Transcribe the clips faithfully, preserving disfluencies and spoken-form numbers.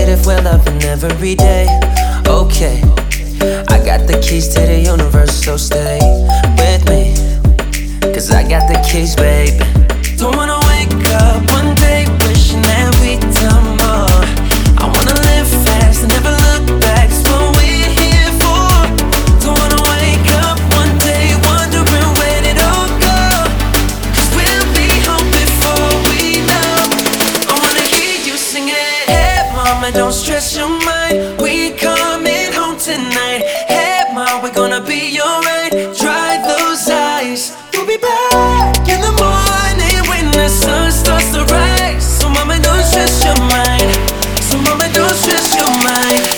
if we're loving every day. Okay, I got the keys to the universe, so stay with me, cause I got the keys, baby. Don't wanna wake up one day wishing that we'd done more. I wanna live fast and never look back, it's what we're here for. Don't wanna wake up one day wondering where it all go, cause we'll be home before we know. I wanna hear you sing it. Hey mama, don't stress your mind, we coming home tonight. Hey mom, we're gonna be alright. Dry those eyes, we'll be back in the morning when the sun starts to rise. So mama, don't stress your mind. So mama, don't stress your mind.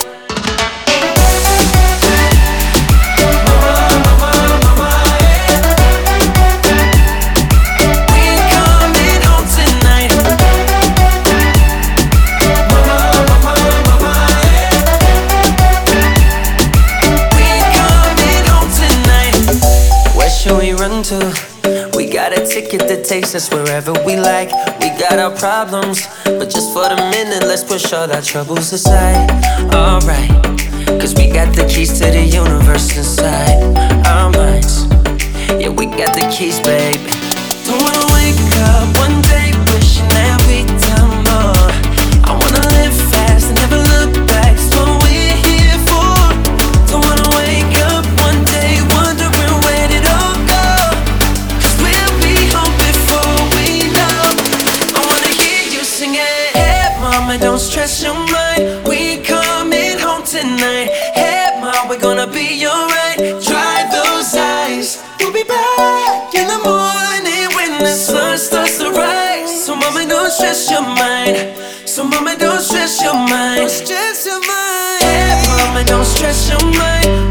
We got a ticket that takes us wherever we like. We got our problems, but just for the minute, let's push all our troubles aside. Alright, cause we got the keys to the universe inside our minds. Yeah, we got the keys, baby. Don't wanna wake up one day wishing that we'd done more. I wanna live fast and never look back, it's what we're here for. Don't wanna wake up one day wondering where did all go, cause we'll be home before we know. I wanna hear you sing it. Hey mama, don't stress your mind, we coming home tonight. Hey mom, we're gonna be alright. Dry those eyes, we'll be back in the morning when the sun starts to rise. So mama, don't stress your mind. So mama, don't stress your mind. Don't stress your mind. Hey mama, don't stress your mind.